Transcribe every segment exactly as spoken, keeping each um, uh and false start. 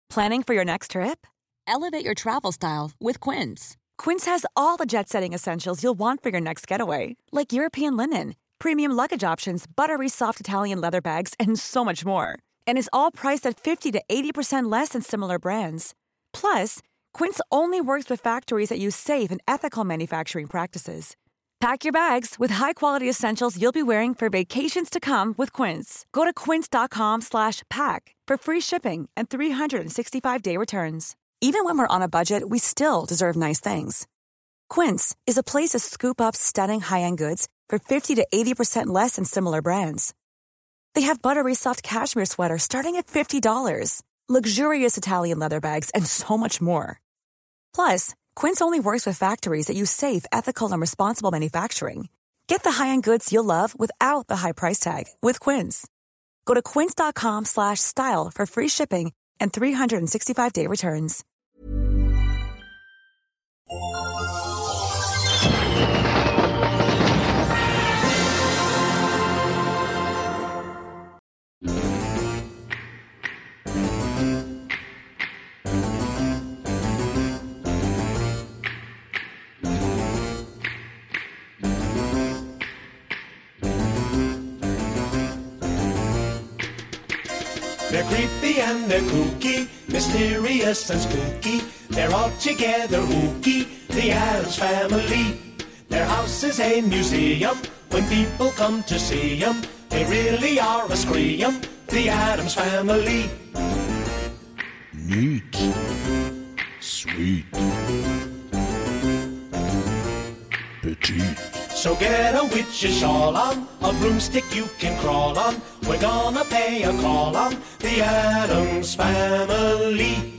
Planning for your next trip? Elevate your travel style with Quince. Quince has all the jet-setting essentials you'll want for your next getaway, like European linen, premium luggage options, buttery soft Italian leather bags, and so much more. And is all priced at fifty to eighty percent less than similar brands. Plus, Quince only works with factories that use safe and ethical manufacturing practices. Pack your bags with high-quality essentials you'll be wearing for vacations to come with Quince. Go to quince.com slash pack for free shipping and three sixty-five day returns. Even when we're on a budget, we still deserve nice things. Quince is a place to scoop up stunning high-end goods for fifty to eighty percent less than similar brands. They have buttery soft cashmere sweaters starting at fifty dollars, luxurious Italian leather bags, and so much more. Plus, Quince only works with factories that use safe, ethical, and responsible manufacturing. Get the high-end goods you'll love without the high price tag with Quince. Go to quince.com slash style for free shipping and three sixty-five day returns. They're creepy and they're kooky, mysterious and spooky. They're all together ooky, the Addams Family. Their house is a museum when people come to see 'em. They really are a scream, the Addams Family. Neat. Sweet. Petite. So get a witch's shawl on, a broomstick you can crawl on. We're gonna pay a call on the Addams Family.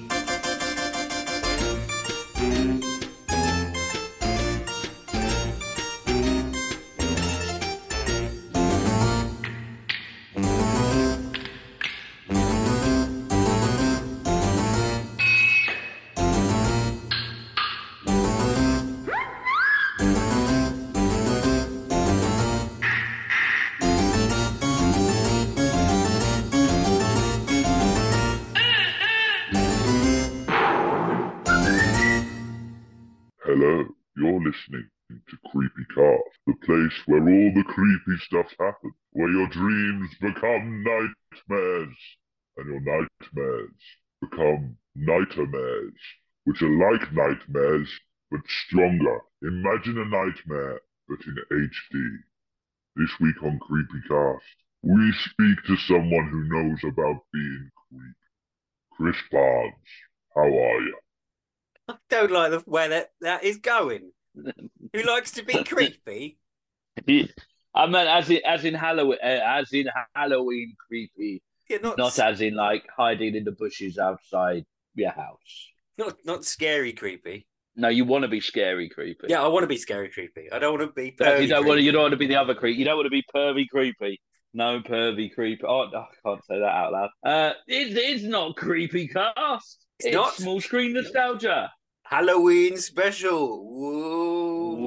Hello, you're listening to Creepy Cast, the place where all the creepy stuff happens, where your dreams become nightmares, and your nightmares become nightmares, which are like nightmares, but stronger. Imagine a nightmare, but in H D. This week on Creepy Cast, we speak to someone who knows about being creepy. Chris Barnes, how are you? I don't like the way that, that is going. Who likes to be creepy? I meant as in as in Halloween, uh, as in Halloween creepy, Yeah, not not s- as in like hiding in the bushes outside your house. not not scary creepy. No, you want to be scary creepy. Yeah, I want to be scary creepy. I don't want to be But pervy you don't creepy. want to. You don't want to be the other creep. You don't want to be pervy creepy. No pervy creepy. Oh, no, I can't say that out loud. Uh, it, it's not creepy cast. It's It's, not? small screen nostalgia. Halloween special. Woo.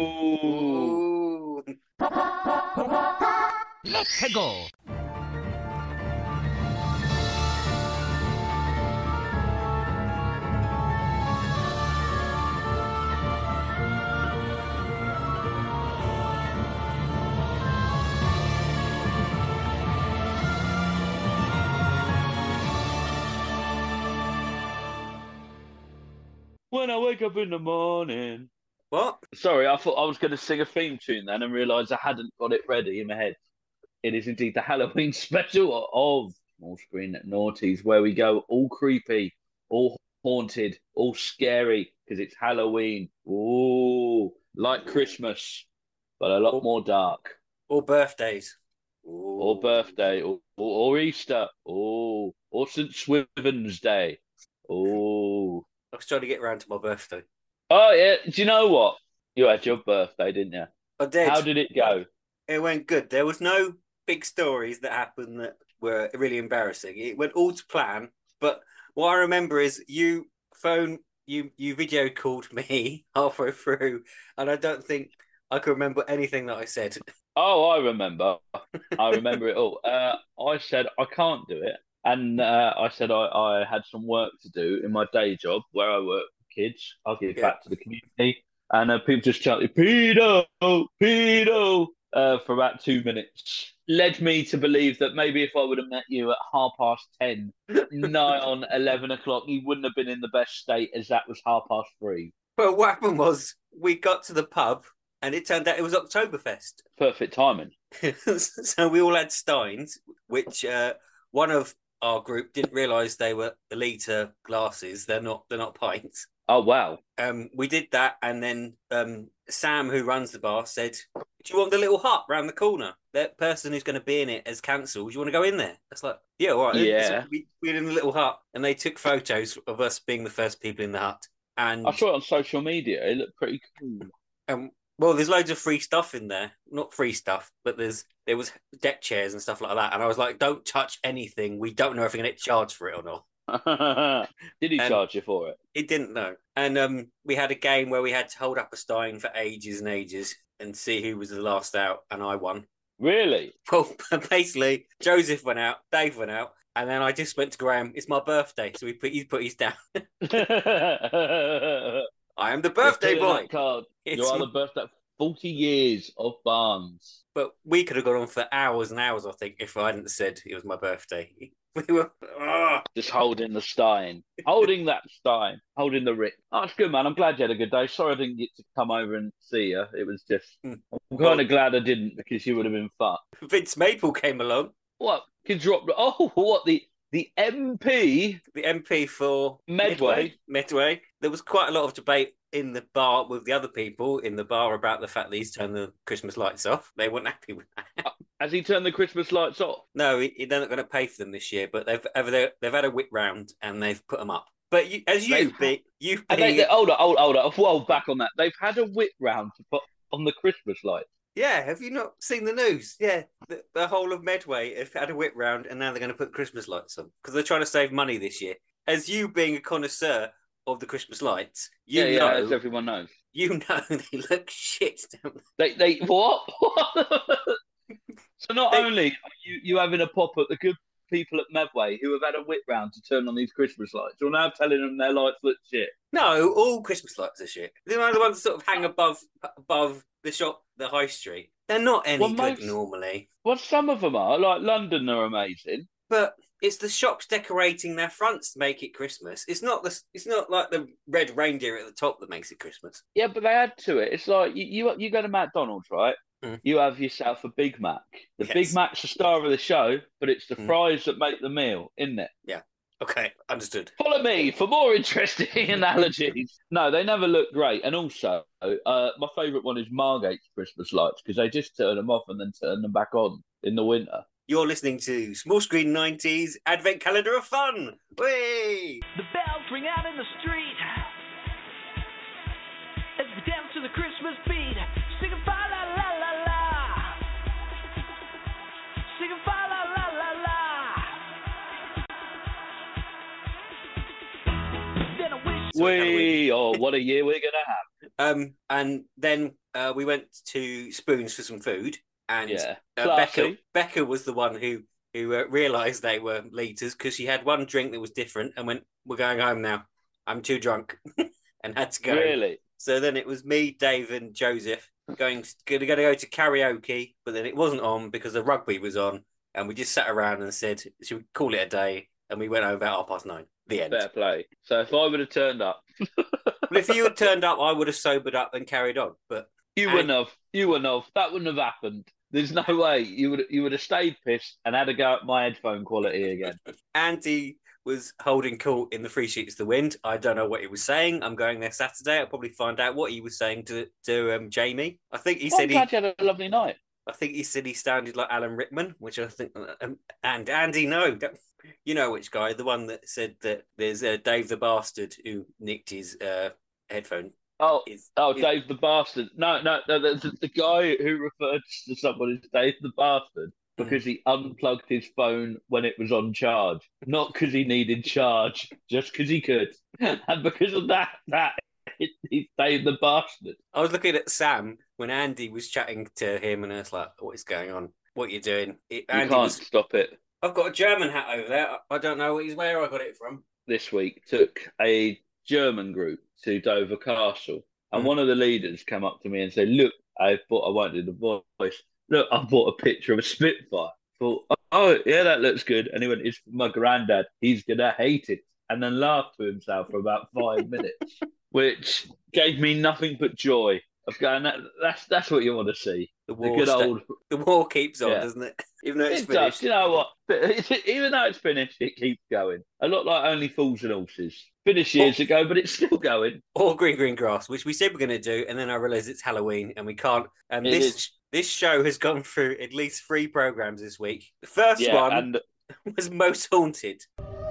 Ooh. Ooh. Let's go. When I wake up in the morning. What? Sorry, I thought I was going to sing a theme tune then and realised I hadn't got it ready in my head. It is indeed the Halloween special of Small Screen Naughties, where we go all creepy, all haunted, all scary, because it's Halloween. Ooh, like Christmas, but a lot Oh. more dark. Or birthdays. Or Ooh. birthday, or, or, or Easter, or, or Saint Swithin's Day. Oh, I was trying to get around to my birthday. oh yeah. Do you know what? You had your birthday, didn't you? I did. How did it go? It went good. There was no big stories that happened that were really embarrassing. It went all to plan. But what I remember is you phone you you video called me halfway through, and I don't think I can remember anything that I said. Oh, I remember. I remember it all. Uh, I said I can't do it, And uh, I said I, I had some work to do in my day job where I work with kids. I'll give Yeah. back to the community. And uh, people just chanted, pedo, pedo, uh, for about two minutes. Led me to believe that maybe if I would have met you at half past ten, nigh on eleven o'clock, you wouldn't have been in the best state as that was half past three. Well, what happened was we got to the pub and it turned out it was Oktoberfest. Perfect timing. So we all had steins, which uh, one of our group didn't realise they were the litre glasses. They're not. They're not pints. Oh, wow. Um, we did that, and then um, Sam, who runs the bar, said, "Do you want the little hut round the corner? That person who's going to be in it has cancelled. Do you want to go in there?" That's like, yeah, all right. Yeah. So we, we were in the little hut, and they took photos of us being the first people in the hut. And I saw it on social media. It looked pretty cool. Um, well, there's loads of free stuff in there. Not free stuff, but there's there was deck chairs and stuff like that. And I was like, "Don't touch anything. We don't know if we're going to get charged for it or not." Did he And charge you for it? He didn't know. And um, we had a game where we had to hold up a stein for ages and ages and see who was the last out, and I won. Really? Well, basically, Joseph went out, Dave went out, and then I just went to Graham. It's my birthday, so he put he put his down. I am the birthday You're boy. that card. It's- You are the birthday. Forty years of Barnes. But we could have gone on for hours and hours, I think, if I hadn't said it was my birthday. We were. Oh. Just holding the stein, holding that stein, holding the Rick. Oh, it's good, man. I'm glad you had a good day. Sorry I didn't get to come over and see you. It was just. Mm. I'm kind of glad I didn't because you would have been fucked. Vince Maple came along, What? Kids dropped. Oh, what the the M P the M P for Medway. Medway. There was quite a lot of debate in the bar with the other people in the bar about the fact that he's turned the Christmas lights off. They weren't happy with that. Has he turned the Christmas lights off? No, he, they're not going to pay for them this year, but they've they've, they've had a whip round and they've put them up. But you, as you They've be, you And they, be, they, hold on, hold on, hold on. Whoa, back on that. They've had a whip round to put on the Christmas lights. yeah. Have you not seen the news? Yeah, the, the whole of Medway have had a whip round, and now they're going to put Christmas lights on because they're trying to save money this year. As you being a connoisseur of the Christmas lights, you yeah, know, yeah, as everyone knows. you know they look shit. Don't They, they, what? So not They- only are you, you having a pop at the good people at Medway who have had a whip round to turn on these Christmas lights, you're now telling them their lights look shit. No, all Christmas lights are shit. They're the ones that sort of hang above above the shop, the high street. They're not any Well, good most- normally. Well, some of them are. Like London are amazing. But it's the shops decorating their fronts to make it Christmas. It's not the. It's not like the red reindeer at the top that makes it Christmas. Yeah, but they add to it. It's like you you, you go to McDonald's, right? Mm. You have yourself a Big Mac. The Yes. Big Mac's the star of the show, but it's the Mm. fries that make the meal, isn't it? Okay, understood. Follow me for more interesting analogies. No, they never look great. And also, uh, my favourite one is Margate's Christmas lights because they just turn them off and then turn them back on in the winter. You're listening to Small Screen nineties Advent Calendar of Fun. Whee! The bells ring out in the street as we dance to the Christmas beat, singing fa la la la la, singing fa la la la la. Then I wish. We, oh, what a year we're going to have. Um, and then uh, we went to Spoons for some food, and Yeah. uh, Becca Classy. Becca was the one who who uh, realised they were liters because she had one drink that was different and went, "We're going home now. I'm too drunk," and had to go. Really? So then it was me, Dave, and Joseph going going to go to karaoke, but then it wasn't on because the rugby was on, and we just sat around and said, "Should we call it a day?" And we went home about half past nine. The end. Fair play. So if I would have turned up, But if you had turned up, I would have sobered up and carried on. But you And- wouldn't have. You wouldn't have. That wouldn't have happened. There's no way you would. You would have stayed pissed and had a go at my headphone quality again. Andy was holding court in the Three Sheets to the Wind. I don't know what he was saying. I'm going there Saturday. I'll probably find out what he was saying to to um, Jamie. I think he Well, I'm said he. glad you had a lovely night. I think he said he sounded like Alan Rickman, which I think. Um, and Andy, no, don't, you know which guy? The one that said that there's uh, Dave the Bastard who nicked his uh, headphone. Oh, Is, oh, is- Dave the Bastard. No, no, no the, the, the guy who referred to someone as Dave the Bastard because he unplugged his phone when it was on charge, not because he needed charge, just because he could, and because of that, that it, he's Dave the Bastard. I was looking at Sam when Andy was chatting to him, and I was like, "What is going on? What are you doing?" It, You Andy can't was stop it. I've got a German hat over there. I I don't know what he's where I got it from. This week took a German group to Dover Castle, and Mm. one of the leaders came up to me and said, "Look, I bought. I won't do the voice. Look, I bought a picture of a Spitfire." I thought, "Oh, yeah, that looks good." And he went, "It's for my granddad. He's gonna hate it," and then laughed to himself for about five minutes, which gave me nothing but joy. Of going, that, that's that's what you want to see. The The war, good sta- old. the war keeps on, Yeah. doesn't it? Even though it's It finished. does. You know what? But even though it's finished, it keeps going. A lot like Only Fools and Horses. Finished years Oh. ago, but it's still going. Or Green Green Grass, which we said we're going to do, and then I realised it's Halloween and we can't. And It this is. this show has gone through at least three programs this week. The first Yeah, one and was Most Haunted.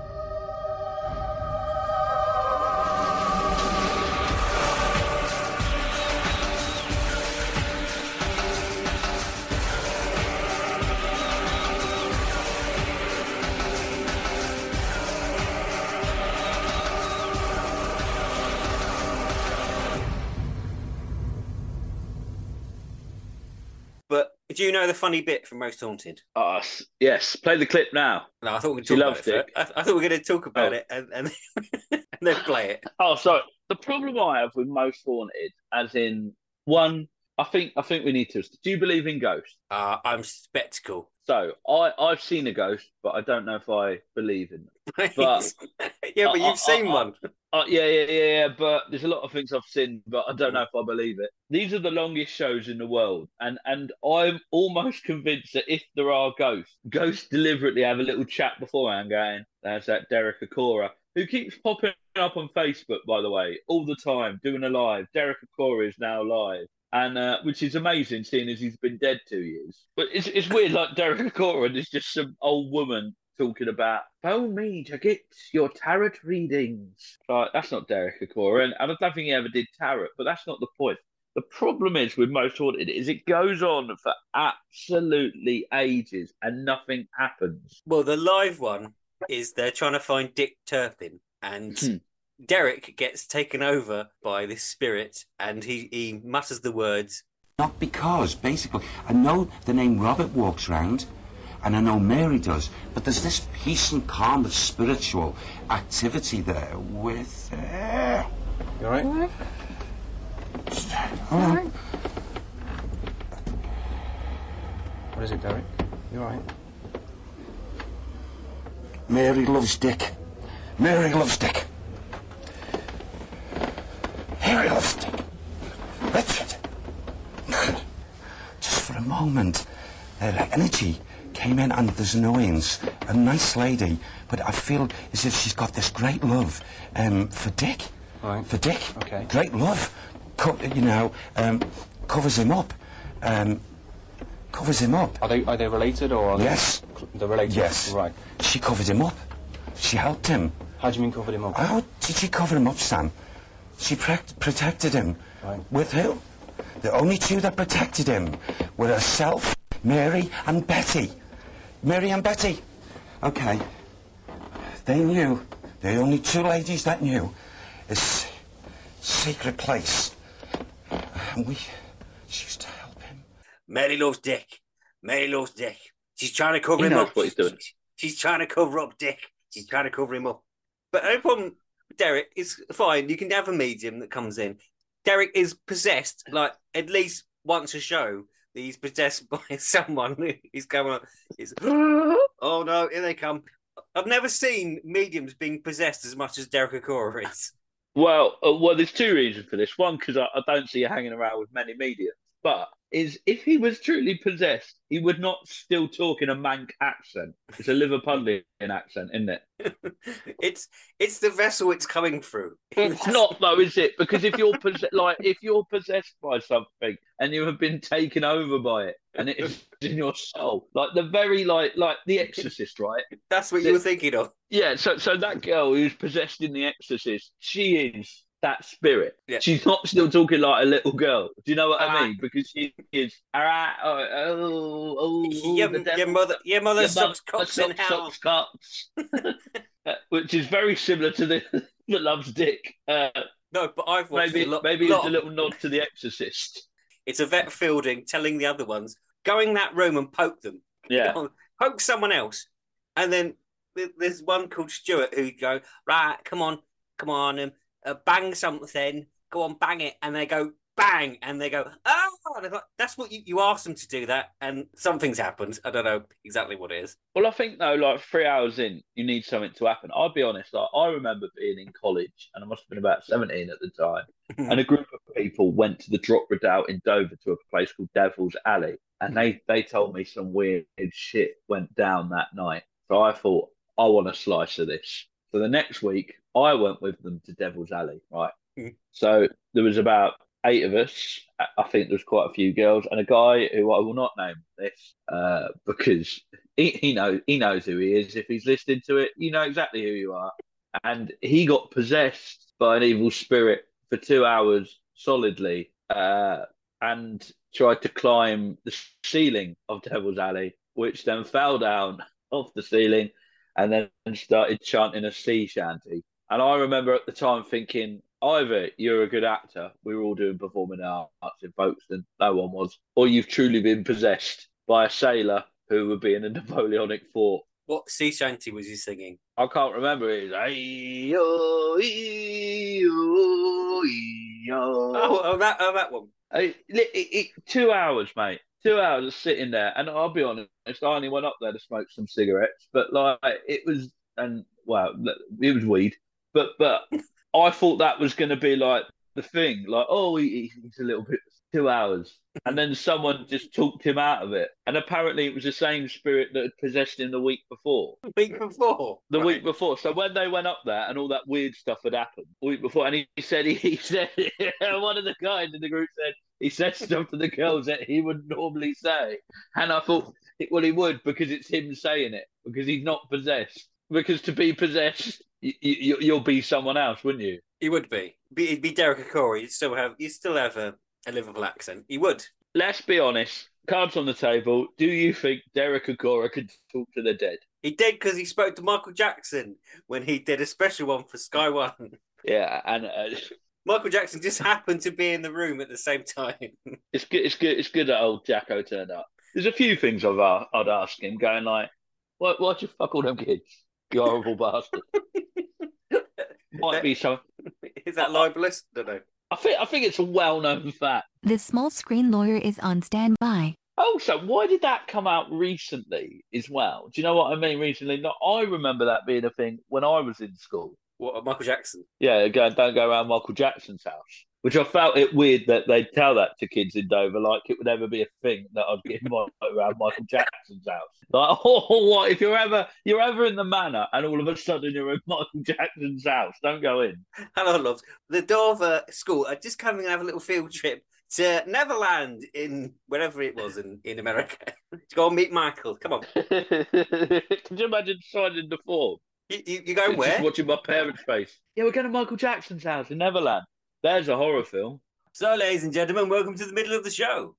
But do you know the funny bit from Most Haunted? uh, yes, play the clip now. No, I thought we could She talk about loves it. Dick. first. I, I thought we were going to talk about Oh. it and, and, and then play it. Oh, sorry. The problem I have with Most Haunted, as in one, I think I think we need to. Do you believe in ghosts? Uh, I'm skeptical. So I I've seen a ghost, but I don't know if I believe in them. But- yeah, but I- you've I- seen I- one. Uh, yeah, yeah, yeah, yeah, but there's a lot of things I've seen, but I don't know if I believe it. These are the longest shows in the world, and and I'm almost convinced that if there are ghosts, ghosts deliberately have a little chat beforehand going, there's that Derek Acora, who keeps popping up on Facebook, by the way, all the time, doing a live. Derek Acora is now live. And uh, which is amazing, seeing as he's been dead two years. But it's it's weird, like Derek Acora, and it's just some old woman talking about phone me to get your tarot readings. Like, that's not Derek Acora, and I don't think he ever did tarot, but that's not the point. The problem is with Most Haunted is it goes on for absolutely ages and nothing happens. Well, the live one is they're trying to find Dick Turpin, and Hmm. Derek gets taken over by this spirit, and he, he mutters the words. Not because, basically, I know the name Robert walks round, and I know Mary does, but there's this peace and calm of spiritual activity there with... Uh... You all right? All right. What is it, Derek? You all right? Mary loves Dick. Mary loves Dick. Mary loves Dick. Richard. Just for a moment, her energy came in, and there's annoyance. A nice lady, but I feel as if she's got this great love um, for Dick. Right. For Dick. Okay. Great love. Co- you know, um, covers him up. Um, covers him up. Are they are they related or are Yes. they they're related? Yes. Right. She covered him up. She helped him. How do you mean covered him up? How did she cover him up, Sam? She pre- protected him. Right. With who? The only two that protected him were herself, Mary, and Betty. Mary and Betty. Okay. They knew. The only two ladies that knew. This secret place. And we... She used to help him. Mary loves Dick. Mary loves Dick. She's trying to cover He him knows up. what he's doing. She's trying to cover up Dick. She's trying to cover him up. But no problem, Derek, it's fine. You can have a medium that comes in. Derek is possessed, like, at least once a show. That he's possessed by someone. He's coming up. He's, oh no, here they come. I've never seen mediums being possessed as much as Derek Acora is. Well, uh, well, there's two reasons for this. One, because I, I don't see you hanging around with many mediums. But is if he was truly possessed, he would not still talk in a Manc accent. It's a Liverpudlian accent, isn't it? it's it's the vessel it's coming through. It's not though, is it? Because if you're possessed, like if you're possessed by something and you have been taken over by it, and it is in your soul, like the very like like The Exorcist, right? That's what you were thinking of. Yeah. So so that girl who's possessed in The Exorcist, she is that spirit. Yeah. She's not still talking like a little girl. Do you know what I Ah. mean? Because she is all right. Oh, oh, oh Your, the devil. your mother, your mother Your sucks mother cocks in sucks- hell. sucks cocks. Uh, which is very similar to the that loves Dick. Uh, No, but I've watched maybe a lot. maybe lot it's a little nod to The Exorcist. It's Yvette Fielding telling the other ones, go in that room and poke them. Yeah. Poke someone else. And then there's one called Stuart who go, right, come on, come on, um, uh, bang something, go on, bang it. And they go, bang, and they go, oh, and like, that's what you, you asked them to do that, and something's happened. I don't know exactly what it is. Well, I think, though, like three hours in, you need something to happen. I'll be honest, like, I remember being in college, and I must have been about seventeen at the time, and a group of people went to the Drop Redoubt in Dover to a place called Devil's Alley, and they, they told me some weird shit went down that night. So I thought, I want a slice of this. So the next week, I went with them to Devil's Alley, right? Mm. So there was about eight of us. I think there was quite a few girls, and a guy who I will not name this uh, because he, he knows he knows who he is. If he's listening to it, you know exactly who you are. And he got possessed by an evil spirit for two hours solidly, uh, and tried to climb the ceiling of Devil's Alley, which then fell down off the ceiling and then started chanting a sea shanty. And I remember at the time thinking, either you're a good actor, we were all doing performing arts in Folkestone, no one was, or you've truly been possessed by a sailor who would be in a Napoleonic fort. What sea shanty was he singing? I can't remember. It was, "Ay-yo, ee-yo, ee-yo." Oh, oh, that, oh, that one. It, it, it, two hours, mate. Two hours of sitting there, and I'll be honest, I only went up there to smoke some cigarettes, but like it was, and well, it was weed, but but I thought that was going to be like the thing, like oh, he, he's a little bit two hours, and then someone just talked him out of it, and apparently it was the same spirit that had possessed him the week before. The week before, the right. week before. So when they went up there, and all that weird stuff had happened the week before, and he, he said he, he said one of the guys in the group said. He said stuff to the girls that he would normally say. And I thought, well, he would because it's him saying it, because he's not possessed. Because to be possessed, you, you, you'll be someone else, wouldn't you? He would be. be he'd be Derek Acorah. You'd still have, you'd still have a, a Liverpool accent. He would. Let's be honest. Cards on the table. Do you think Derek Acorah could talk to the dead? He did because he spoke to Michael Jackson when he did a special one for Sky One. Yeah, and... Uh, Michael Jackson just happened to be in the room at the same time. It's good. It's good. It's good that old Jacko turned up. There's a few things I've uh, I'd ask him, going like, "Why, why'd you fuck all them kids? You horrible bastard." Might be some. Is that libelous? I don't know. I think I think it's a well-known fact. The small screen lawyer is on standby. Also, why did that come out recently as well? Do you know what I mean? Recently, not. I remember that being a thing when I was in school. What, Michael Jackson? Yeah, go, don't go around Michael Jackson's house. Which I felt it weird that they'd tell that to kids in Dover, like it would ever be a thing that I'd get invited around Michael Jackson's house. Like, oh, what if you're ever you're ever in the manor and all of a sudden you're in Michael Jackson's house? Don't go in. Hello, loves. The Dover school are just coming and have a little field trip to Neverland in wherever it was in, in America. To go and meet Michael. Come on. Can you imagine signing the form? You, you, you going where? Just watching my parents' face. Yeah, we're going to Michael Jackson's house in Neverland. There's a horror film. So, ladies and gentlemen, welcome to the middle of the show.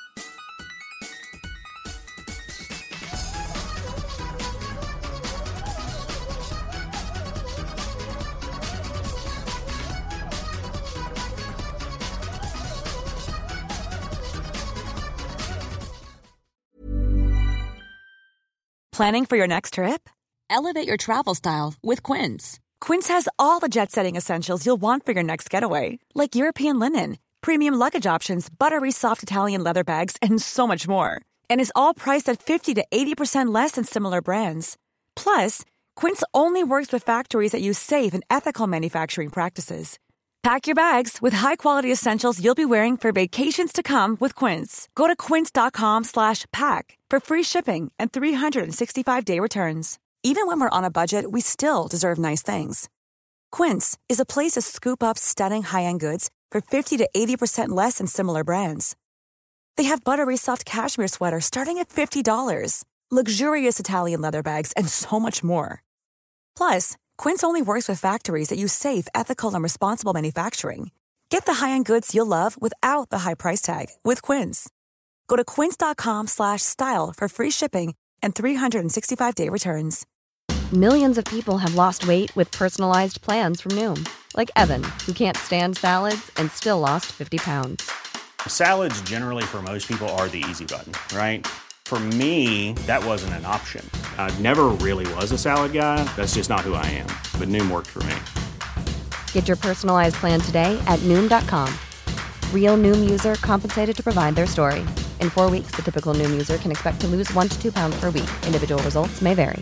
Planning for your next trip? Elevate your travel style with Quince. Quince has all the jet-setting essentials you'll want for your next getaway, like European linen, premium luggage options, buttery soft Italian leather bags, and so much more. And is all priced at fifty to eighty percent less than similar brands. Plus, Quince only works with factories that use safe and ethical manufacturing practices. Pack your bags with high-quality essentials you'll be wearing for vacations to come with Quince. Go to quince.com slash pack for free shipping and three sixty-five day returns. Even when we're on a budget, we still deserve nice things. Quince is a place to scoop up stunning high-end goods for fifty to eighty percent less than similar brands. They have buttery soft cashmere sweaters starting at fifty dollars, luxurious Italian leather bags, and so much more. Plus, Quince only works with factories that use safe, ethical, and responsible manufacturing. Get the high-end goods you'll love without the high price tag with Quince. Go to quince.com slash style for free shipping and three sixty-five day returns. Millions of people have lost weight with personalized plans from Noom. Like Evan, who can't stand salads and still lost fifty pounds. Salads generally for most people are the easy button, right? For me, that wasn't an option. I never really was a salad guy. That's just not who I am. But Noom worked for me. Get your personalized plan today at Noom dot com. Real Noom user compensated to provide their story. In four weeks, the typical Noom user can expect to lose one to two pounds per week. Individual results may vary.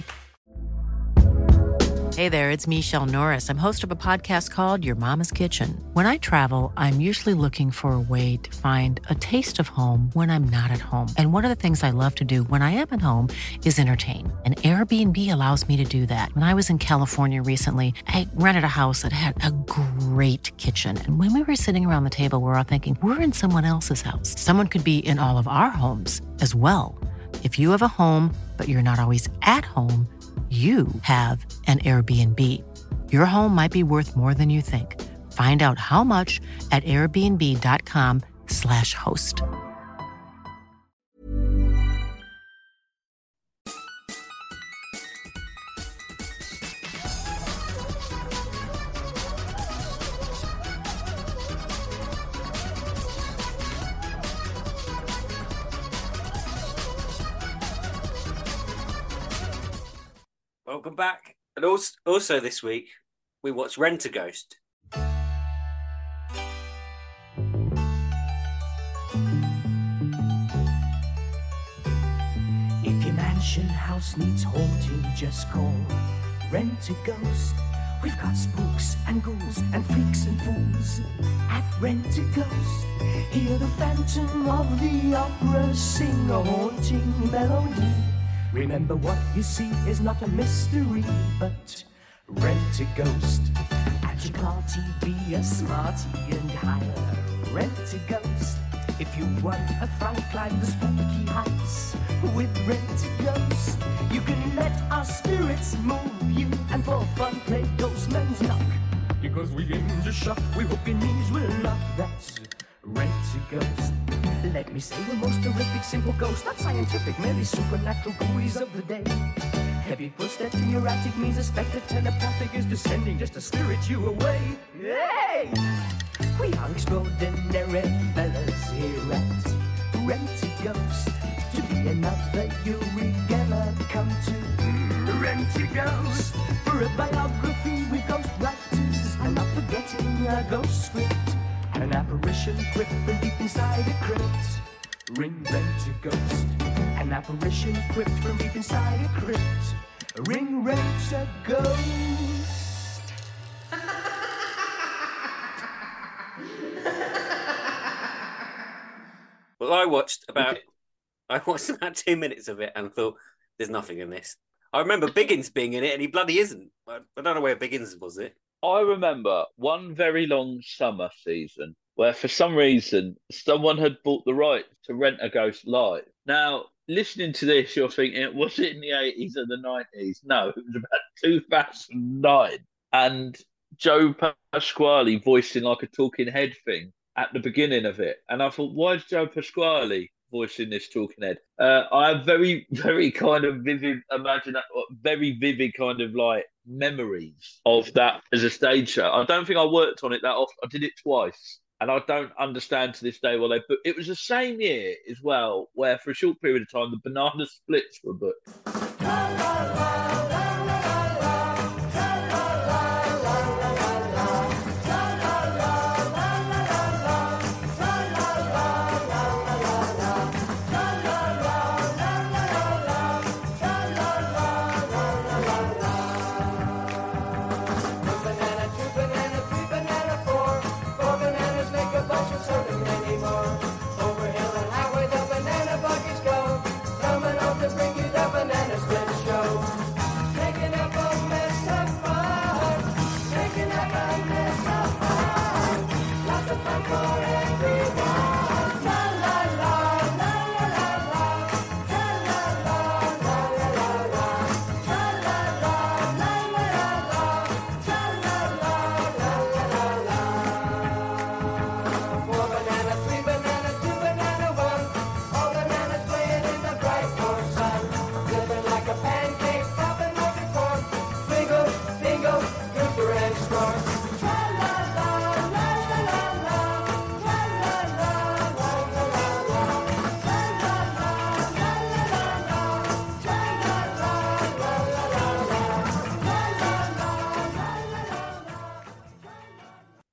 Hey there, it's Michelle Norris. I'm host of a podcast called Your Mama's Kitchen. When I travel, I'm usually looking for a way to find a taste of home when I'm not at home. And one of the things I love to do when I am at home is entertain. And Airbnb allows me to do that. When I was in California recently, I rented a house that had a great kitchen. And when we were sitting around the table, we were all thinking, we're in someone else's house. Someone could be in all of our homes as well. If you have a home, but you're not always at home, you have an Airbnb. Your home might be worth more than you think. Find out how much at airbnb.com slash host. Welcome back. And also, also this week, we watched Rent-A-Ghost. If your mansion house needs haunting, just call Rent-A-Ghost. We've got spooks and ghouls and freaks and fools at Rent-A-Ghost. Hear the Phantom of the Opera sing a haunting melody. Remember, what you see is not a mystery, but Rent-A-Ghost. At your party, be a smarty and hire Rent-A-Ghost. If you want a fright, climb the spooky heights with Rent-A-Ghost. You can let our spirits move you, and for fun play Ghostman's Knock. Because we aim to shock, we hope your knees will lock. That's Rent-A-Ghost. Let me say the most horrific, simple ghost, not scientific, merely supernatural gooeys of the day. Heavy footsteps in your attic means a spectre telepathic is descending just to spirit you away. Hey! We are extraordinary fellas here at Rent-A-Ghost. To be another Uri Geller, come to Rent-A-Ghost. For a biography with ghost writers, and not forgetting a ghost script. An apparition crypt from deep inside a crypt. Ring Rent-A-Ghost. An apparition crypt from deep inside a crypt. Ring Rent-A-Ghost. Well, I watched about I watched about two minutes of it and thought, there's nothing in this. I remember Biggins being in it, and he bloody isn't. I don't know where Biggins was it. I remember one very long summer season where, for some reason, someone had bought the right to Rent-A-Ghost live. Now, listening to this, you're thinking, was it in the eighties or the nineties? No, it was about two thousand nine. And Joe Pasquale voicing like a talking head thing at the beginning of it. And I thought, why is Joe Pasquale voicing this talking head? Uh, I have very, very kind of vivid, imagine very vivid kind of like memories of that as a stage show. I don't think I worked on it that often. I did it twice, and I don't understand to this day why they booked. It was the same year as well, where for a short period of time the Banana Splits were booked.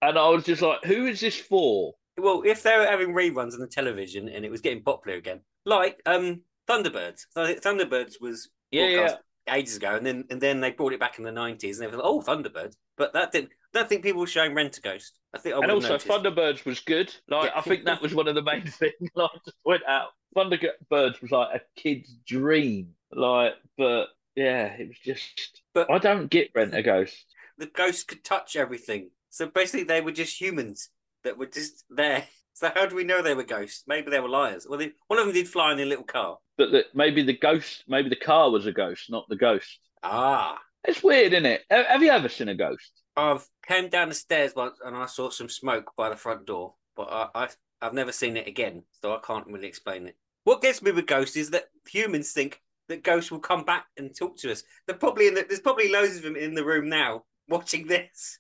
And I was just like, who is this for? Well, if they were having reruns on the television and it was getting popular again, like um, Thunderbirds. So Thunderbirds was yeah, broadcast yeah. ages ago, and then and then they brought it back in the nineties, and they were like, oh, Thunderbirds. But that didn't. I don't think people were showing Rent-A-Ghost. I think I and also noticed. Thunderbirds was good. Like Yeah. I think that was one of the main things. Like I just went out. Thunderbirds was like a kid's dream. Like, but yeah, it was just. But I don't get Rent-A-Ghost. The ghosts could touch everything. So basically, they were just humans that were just there. So how do we know they were ghosts? Maybe they were liars. Well, they, one of them did fly in a little car. But the, maybe the ghost, maybe the car was a ghost, not the ghost. Ah. It's weird, isn't it? Have you ever seen a ghost? I've came down the stairs once and I saw some smoke by the front door, but I, I, I've never seen it again, so I can't really explain it. What gets me with ghosts is that humans think that ghosts will come back and talk to us. They're probably in the, there's probably loads of them in the room now watching this.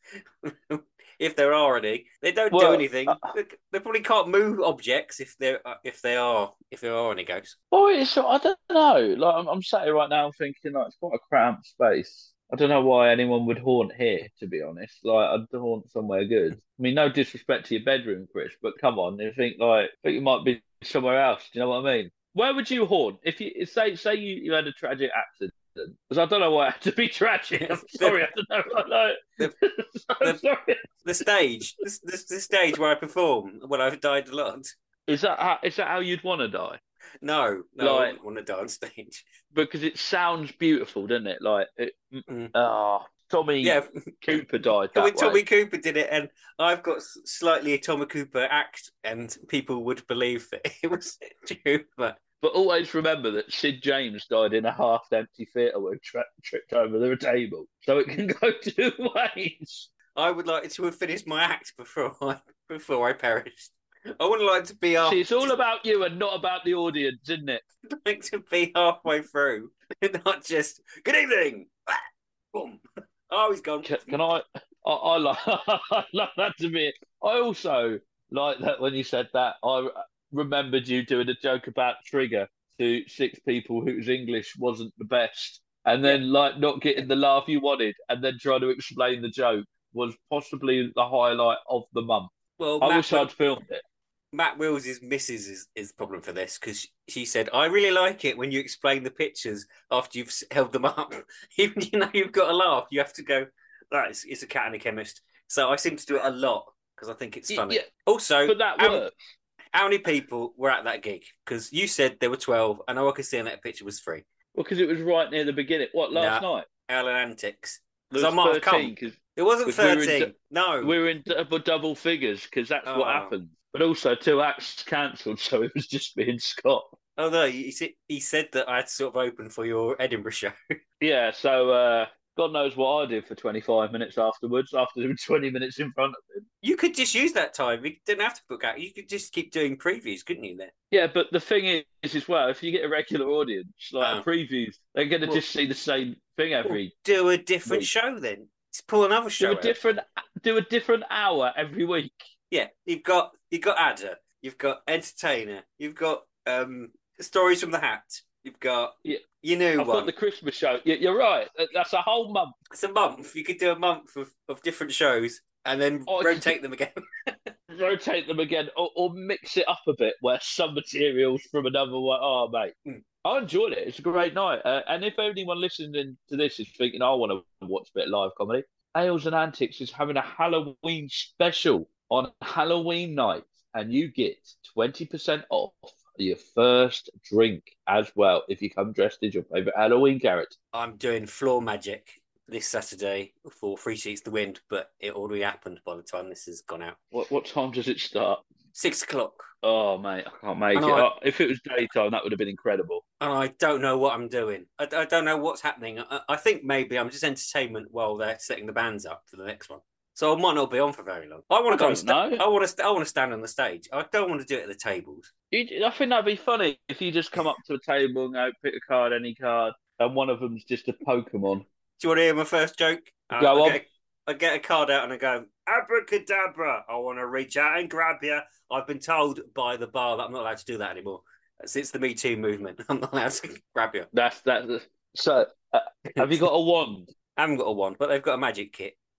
If there are any, they don't Well, do anything. uh, they, they probably can't move objects if there if they are if there are any ghosts. Oh, it's, I don't know. Like I'm, I'm sat here right now thinking, like it's quite a cramped space. I don't know why anyone would haunt here, to be honest. Like I'd haunt somewhere good. I mean, no disrespect to your bedroom, Chris, but come on, you think like I think you might be somewhere else. Do you know what I mean? Where would you haunt if you say say you, you had a tragic accident? Because I don't know why it had to be tragic. I'm sorry, I don't know. Like, the, I'm the, sorry. the stage, this, this the stage where I perform when I've died a lot. Is that how, is that how you'd want to die? No, no, Like- I don't want to die on stage. Because it sounds beautiful, doesn't it? Like, it, Mm. oh, Tommy Yeah, Cooper died that when way. Tommy Cooper did it, and I've got s- slightly a Tommy Cooper act, and people would believe that it was true. But But always remember that Sid James died in a half-empty theatre where he tra- tripped over the table. So it can go two ways. I would like to have finished my act before I before I perished. I wouldn't like to be half, See, it's all about you and not about the audience, isn't it? like to be halfway through, not just good evening. Ah, boom. Oh, he's gone. Can, can I, I? I love, I love that to me. I also like that when you said that. I remembered you doing a joke about Trigger to six people whose English wasn't the best, and then like not getting the laugh you wanted, and then trying to explain the joke was possibly the highlight of the month. Well, I Matt, wish I'd filmed it. Matt Wills' missus is, is the problem for this because she said, I really like it when you explain the pictures after you've s- held them up. Even you know you've got a laugh, you have to go, right, it's, it's a cat and a chemist. So I seem to do it a lot because I think it's Y- funny. yeah, Also, but that how, works. how many people were at that gig? Because you said there were twelve, and all I could see in that picture was three. Well, because it was right near the beginning. What, last Nah. night? Alan Antics. There Because I was might have come. thirteen, 'cause- It wasn't 'cause we were in thirteen. du- No. we were in double, double figures because that's what Oh. happened. But also, two acts cancelled, so it was just me and Scott. Oh, no, he, said- he said that I had to sort of open for your Edinburgh show. Yeah, so uh, God knows what I did for twenty-five minutes afterwards, after doing twenty minutes in front of him. You could just use that time. You didn't have to book out. You could just keep doing previews, couldn't you, there? Yeah, but the thing is, as well, if you get a regular audience, like Oh. a previews, they're going to Well- just see the same thing every. Do a different week. show then. Just pull another show Do a out. different, do a different hour every week. Yeah, you've got you've got Adder, you've got Entertainer, you've got um Stories from the Hat, you've got Yeah. your new I've one. got the Christmas show. Yeah, you're right. That's a whole month. It's a month. You could do a month of, of different shows and then Oh, rotate them again. Rotate them again, or, or mix it up a bit, where some materials from another one. Oh, mate, Mm. I enjoyed it. It's a great night. Uh, and if anyone listening to this is thinking, I want to watch a bit of live comedy, Ales and Antics is having a Halloween special on Halloween night, and you get twenty percent off your first drink as well if you come dressed as your favourite Halloween character. I'm doing floor magic this Saturday for Free Seats to Wind, but it already happened by the time this has gone out. What what time does it start? Six o'clock. Oh, mate, I can't make And it. I- Oh, if it was daytime, that would have been incredible. And I don't know what I'm doing. I, I don't know what's happening. I, I think maybe I'm just entertainment while they're setting the bands up for the next one. So I might not be on for very long. I want I to go. don't And sta- know. I want to. St- I want to stand on the stage. I don't want to do it at the tables. You, I think that'd be funny if you just come up to a table and go pick a card, any card, and one of them's just a Pokemon. Do you want to hear my first joke? Uh, Go I on. Get a, I get a card out and I go, abracadabra. I want to reach out and grab you. I've been told by the bar that I'm not allowed to do that anymore. Since the Me Too movement, I'm not allowed to grab you. That's that. So, uh, have you got a wand? I haven't got a wand, but they've got a magic kit.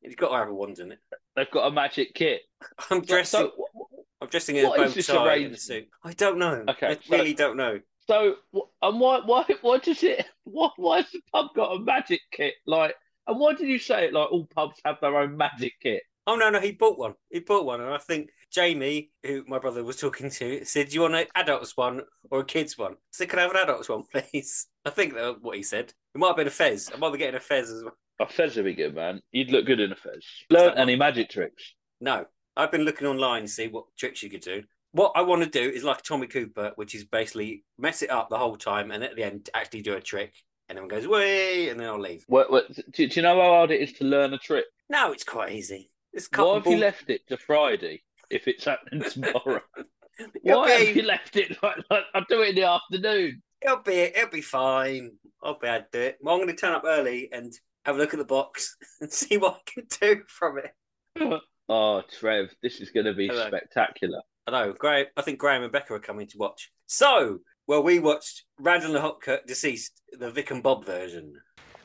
He's got to have a wand in it. They've got a magic kit. I'm dressing. So, I'm dressing in a what bow is this tie arrangement? and a suit. I don't know. Okay, I so- really don't know. So, wh- and why, why, why does it? Why, why has the pub got a magic kit? Like, and why did you say it like all pubs have their own magic kit? Oh no, no, he bought one. He bought one, and I think Jamie, who my brother was talking to, said, "Do you want an adults one or a kids one?" I said, "Can I have an adults one, please?" I think that's what he said. It might have been a fez. I might be getting a fez as well. A fez would be good, man. You'd look good in a fez. Learn any magic tricks? No, I've been looking online to see what tricks you could do. What I want to do is like Tommy Cooper, which is basically mess it up the whole time, and at the end actually do a trick, and everyone goes way, and then I'll leave. What, what, do, do you know how hard it is to learn a trick? No, it's quite easy. It's Why have you left it to Friday if it's happening tomorrow? Why be... have you left it like, like I'll do it in the afternoon? It'll be it'll be fine. I'll be able to do it. Well, I'm going to turn up early and have a look at the box and see what I can do from it. Oh, Trev, this is going to be Hello. spectacular. I know. Graham, I think Graham and Becca are coming to watch. So, well, we watched Randall and Hopkirk Deceased, the Vic and Bob version.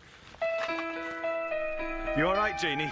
You all right, Jeannie?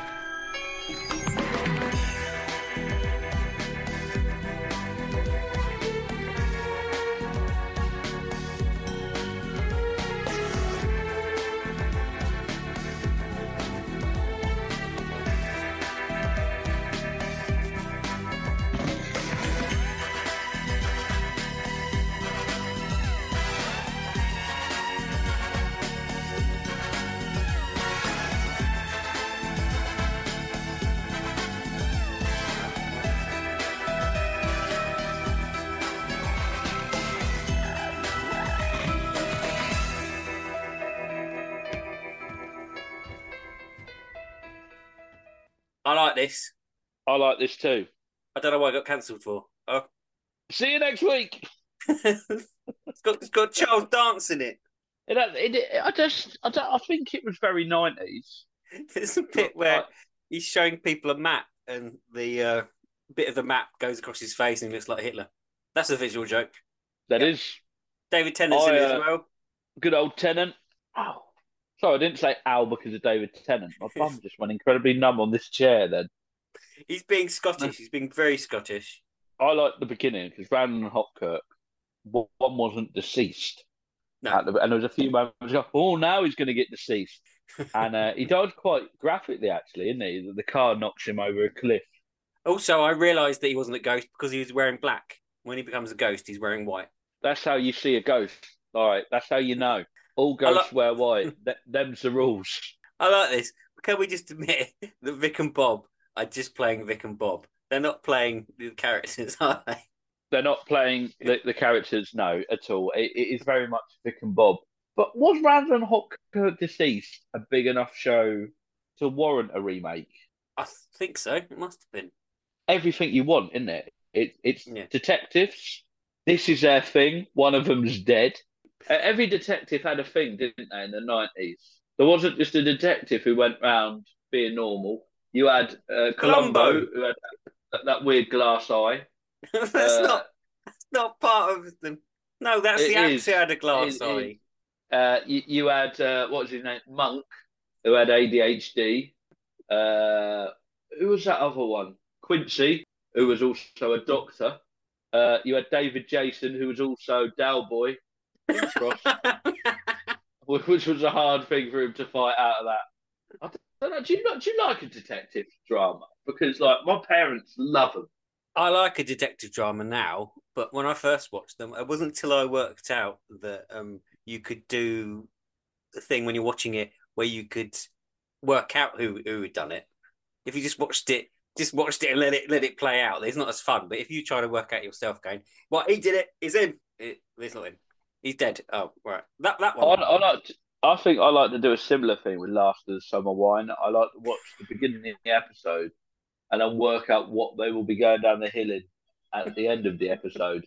I like this. I like this too. I don't know why I got cancelled for. Oh. See you next week. it's got it's got Charles Dance in it. It, it, it, I just, I, don't, I think it was very nineties. There's a bit where he's showing people a map, and the uh, bit of the map goes across his face, and he looks like Hitler. That's a visual joke. That yep. is. David Tennant's I, in it uh, as well. Good old Tennant. Ow. Sorry, I didn't say ow because of David Tennant. My bum just went incredibly numb on this chair then. He's being Scottish. He's being very Scottish. I like the beginning because Randall and Hopkirk, one wasn't deceased. No. The, and there was a few moments ago, oh, now he's going to get deceased. and uh, he died quite graphically, actually, isn't he? The car knocks him over a cliff. Also, I realised that he wasn't a ghost because he was wearing black. When he becomes a ghost, he's wearing white. That's how you see a ghost. All right, that's how you know. All ghosts wear white. Th- them's the rules. I like this. Can we just admit that Vic and Bob are just playing Vic and Bob? They're not playing the characters, are they? They're not playing the, the characters, no, at all. It, it is very much Vic and Bob. But was Randall and Hopkirk Deceased a big enough show to warrant a remake? I think so. It must have been. Everything you want, isn't it? it it's yeah. detectives. This is their thing. One of them's dead. Every detective had a thing, didn't they, in the nineties? There wasn't just a detective who went round being normal. You had uh, Columbo, Columbo, who had that, that weird glass eye. that's uh, not that's not part of them. No, that's the actor who had a glass it, eye. It, uh, you, you had, uh, what was his name? Monk, who had A D H D. Uh, who was that other one? Quincy, who was also a doctor. Uh, you had David Jason, who was also Dowboy. Which was a hard thing for him to fight out of that. I don't know. Do you, do you like a detective drama? Because, like, my parents love them. I like a detective drama now, but when I first watched them, it wasn't until I worked out that um, you could do the thing when you're watching it where you could work out who who had done it. If you just watched it, just watched it and let it let it play out, it's not as fun. But if you try to work out yourself, going, "Well, he did it. It's him. It, it's not him. He's dead." Oh, right. That that one. I, I like. To, I think I like to do a similar thing with Last of the Summer Wine. I like to watch the beginning of the episode and then work out what they will be going down the hill in at the end of the episode.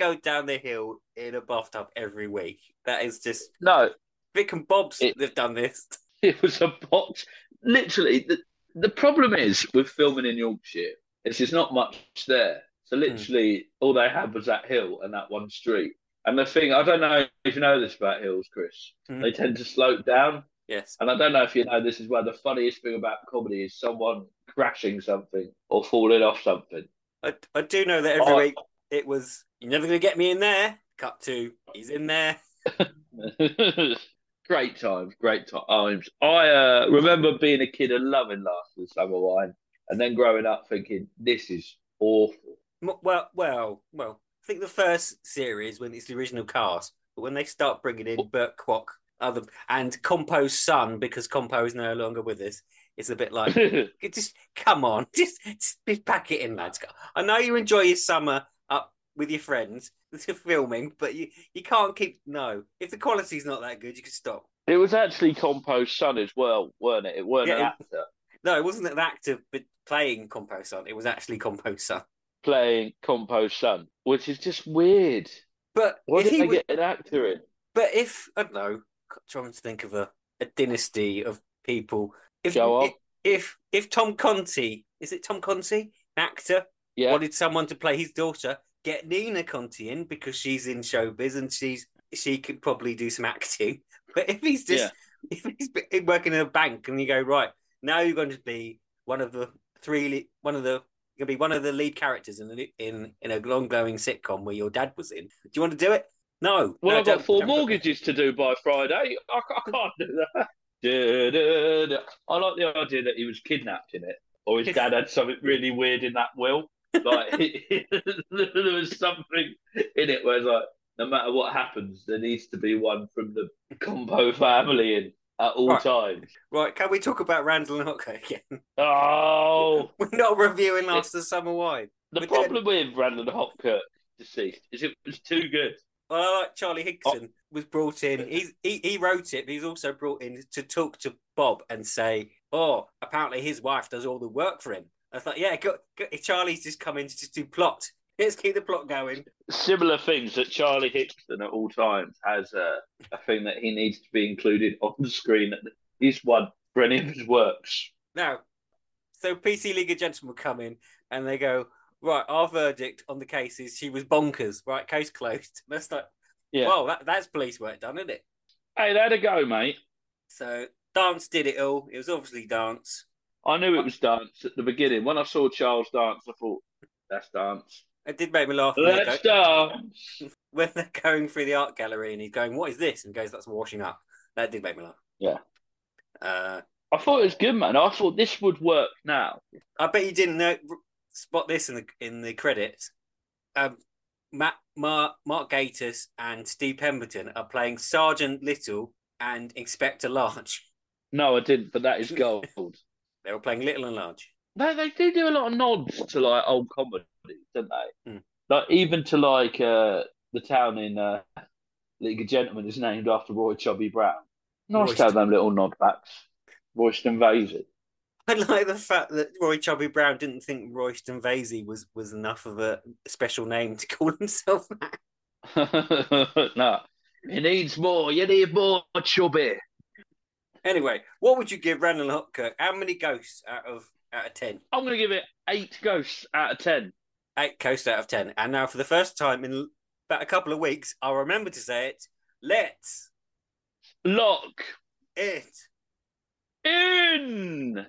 go down the hill in a bathtub every week. That is just no. Vic and Bob's It- they've done this. It was a box. Literally, the, the problem is with filming in Yorkshire, is there's not much there. So literally, mm. all they had was that hill and that one street. And the thing, I don't know if you know this about hills, Chris. Mm. They tend to slope down. Yes. And I don't know if you know this as well. The funniest thing about comedy is someone crashing something or falling off something. I, I do know that every oh. week it was, you're never going to get me in there. Cut to, he's in there. Great times, great times. I uh, remember being a kid and loving Last of the Summer Wine, and then growing up thinking, this is awful. Well, well, well. I think the first series, when it's the original cast, but when they start bringing in Burt Kwok other, and Compo's son, because Compo is no longer with us, it's a bit like, just come on, just, just pack it in, lads. I know you enjoy your summer up with your friends, filming, but you, you can't keep, no. If the quality's not that good, you can stop. It was actually Compo's son as well, weren't it? It weren't yeah, an it, actor. No, it wasn't an actor playing Compo's son. It was actually Compo's son. Playing Compo's son, which is just weird. But why if did he they would, get an actor in? But if I don't know, trying to think of a, a dynasty of people. If, Go on. if if if Tom Conti, is it Tom Conti, an actor, yeah. wanted someone to play his daughter, get Nina Conti in because she's in showbiz and she's she could probably do some acting. But if he's just yeah. if he's working in a bank and you go right now, you're going to be one of the three, one of the You're gonna be one of the lead characters in the, in in a long-going sitcom where your dad was in. Do you want to do it? No. Well, no, I've got four mortgages to do by Friday. I, I can't do that. Da, da, da. I like the idea that he was kidnapped in it, or his dad had something really weird in that will. Like there was something in it where it's like, no matter what happens, there needs to be one from the Compo family in at all right. times. Right, can we talk about Randall and Hotco again? Oh, we're not reviewing Last of the Summer Wine. The we're problem doing... with Randall and Hotco deceased is it was too good. Well, I like Charlie Higson oh. was brought in. He's, he he wrote it, but he's also brought in to talk to Bob and say, "Oh, apparently his wife does all the work for him." I thought, yeah, go, go, Charlie's just come in to just do plot. Let's keep the plot going. Similar things that Charlie Higson at all times has a, a thing that he needs to be included on the screen. He's one for any of his works. Now, so P C League of Gentlemen come in and they go, right, our verdict on the case is she was bonkers. Right, case closed. That's like, yeah. Well, that, that's police work done, isn't it? Hey, there to go, mate. So Dance did it all. It was obviously Dance. I knew it was Dance at the beginning. When I saw Charles dance, I thought, that's Dance. It did make me laugh. Let's dance. When they're going through the art gallery and he's going, what is this? And he goes, that's washing up. That did make me laugh. Yeah. Uh, I thought it was good, man. I thought this would work now. I bet you didn't know, spot this in the in the credits. Um, Matt, Mark, Mark Gatiss and Steve Pemberton are playing Sergeant Little and Inspector Large. No, I didn't, but that is gold. They were playing Little and Large. No, they do do a lot of nods to like old comedy, don't they? Mm. Like even to like uh, the town in uh, League of Gentlemen is named after Roy Chubby Brown. Nice Royston. to have them little nod backs. Royston Vasey. I like the fact that Roy Chubby Brown didn't think Royston Vasey was, was enough of a special name to call himself that. No, he needs more. You need more, Chubby. Anyway, what would you give Randall Hopkirk? How many ghosts out of out of ten? I'm going to give it eight ghosts out of ten. Eight ghosts out of ten. And now, for the first time in about a couple of weeks, I'll remember to say it. Let's lock it in.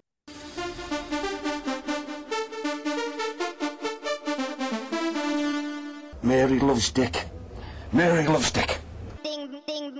Mary loves Dick. Mary loves Dick. Ding, ding.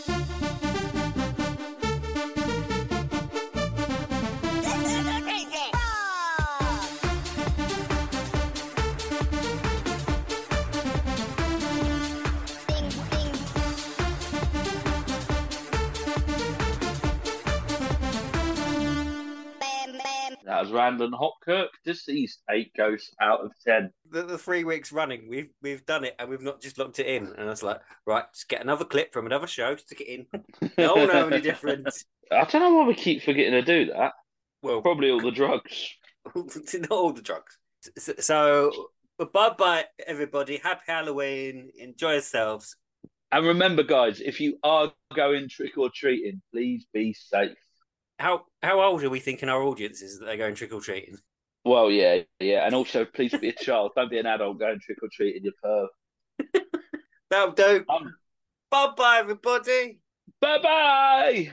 That was Randall Hopkirk, deceased. Eight ghosts out of ten. The, the three weeks running, we've we've done it, and we've not just locked it in. And I was like, right, just get another clip from another show, stick it in. No one know any different. I don't know why we keep forgetting to do that. Well, probably all the drugs. Not all the drugs. So, But bye-bye, everybody. Happy Halloween. Enjoy yourselves. And remember, guys, if you are going trick-or-treating, please be safe. How how old are we thinking our audience is that they're going trick-or-treating? Well, yeah, yeah. And also, please be a child. Don't be an adult going trick-or-treating, you perv. That'll do. Um, bye-bye, everybody. Bye-bye.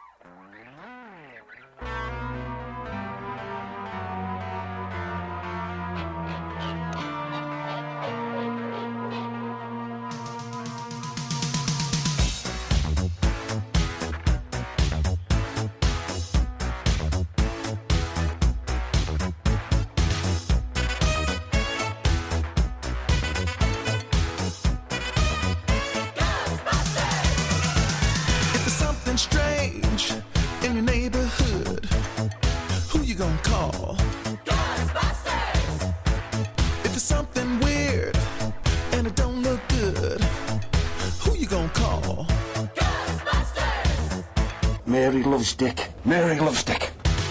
Strange in your neighborhood, who you gonna call? Ghostbusters! If it's something weird and it don't look good, who you gonna call? Ghostbusters! Mary loves Dick. Mary loves Dick.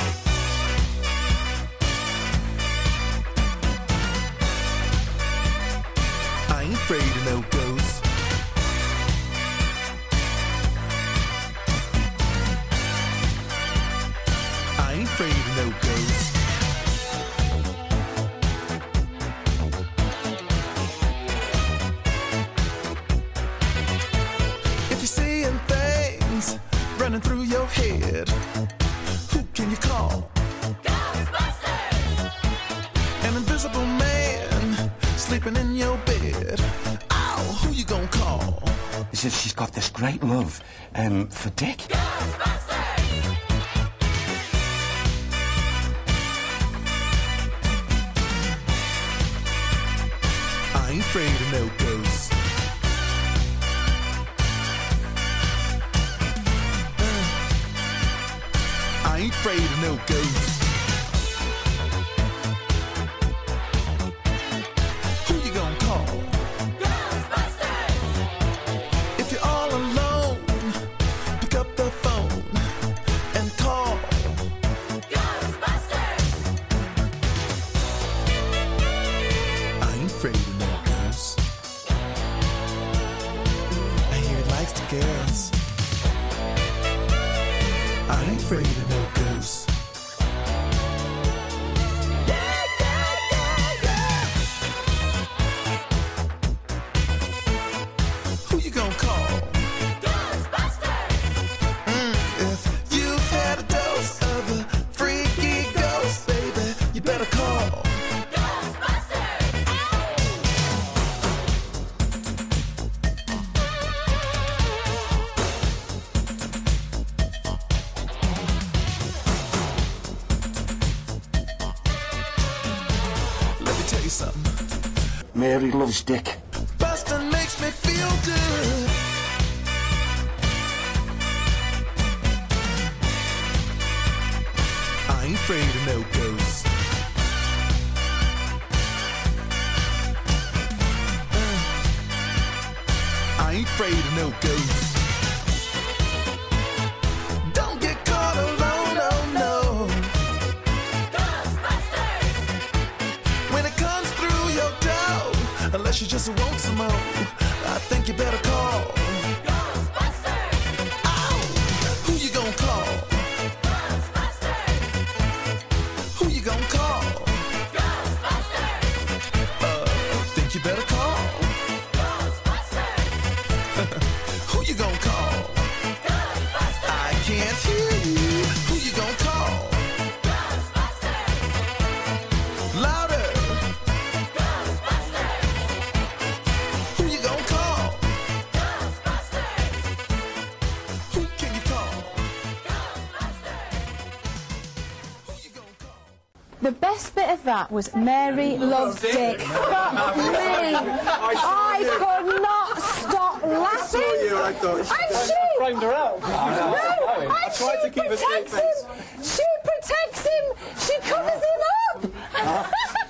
I ain't afraid of no ghosts. I ain't afraid of no ghosts. If you're seeing things running through your head, who can you call? Ghostbusters! An invisible man sleeping in your bed. Oh, who you gonna call? As if she's got this great love um, for Dick. Ghostbusters! I ain't afraid of no ghosts. Uh, I ain't afraid of no ghosts. Who you gonna call? Ghostbusters! If you're all alone, pick up the phone and call. Ghostbusters! I ain't afraid of no ghosts. I hear it likes the girls. I ain't afraid of no ghosts. Who you gonna call? Ghostbusters! Mm, if you've had a dose of a freaky ghost, baby, you better call. Let me tell you something. Mary loves Dick. Bustin' makes me feel good. I ain't afraid of no ghosts. Uh, I ain't afraid of no ghosts. Don't get caught alone, oh no. Ghostbusters! When it comes through your door, unless you just want some more, I think you better call. Ghostbusters! Oh, who you gonna call? Ghostbusters! Who you gonna call? Ghostbusters! Uh, think you better call? Ghostbusters! Who you gonna call? Ghostbusters! I can't hear you. Who you gonna call? Ghostbusters! Louder! Who you gonna call? Ghostbusters! Who can you call? The best bit of that was Mary loves Dick. Fuck me. I could not stop laughing. I saw you, I thought she, And she framed her out. No, I and tried she to keep a straight protects face. him. She protects him. She covers him up.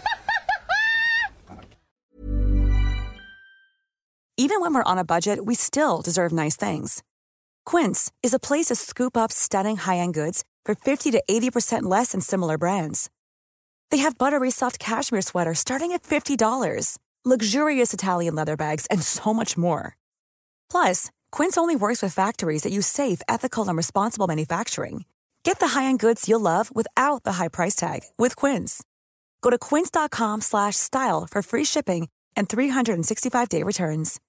Even when we're on a budget, we still deserve nice things. Quince is a place to scoop up stunning high-end goods for fifty to eighty percent less than similar brands. They have buttery soft cashmere sweaters starting at fifty dollars, luxurious Italian leather bags, and so much more. Plus, Quince only works with factories that use safe, ethical, and responsible manufacturing. Get the high-end goods you'll love without the high price tag with Quince. Go to quince.com slash style for free shipping and three sixty-five day returns.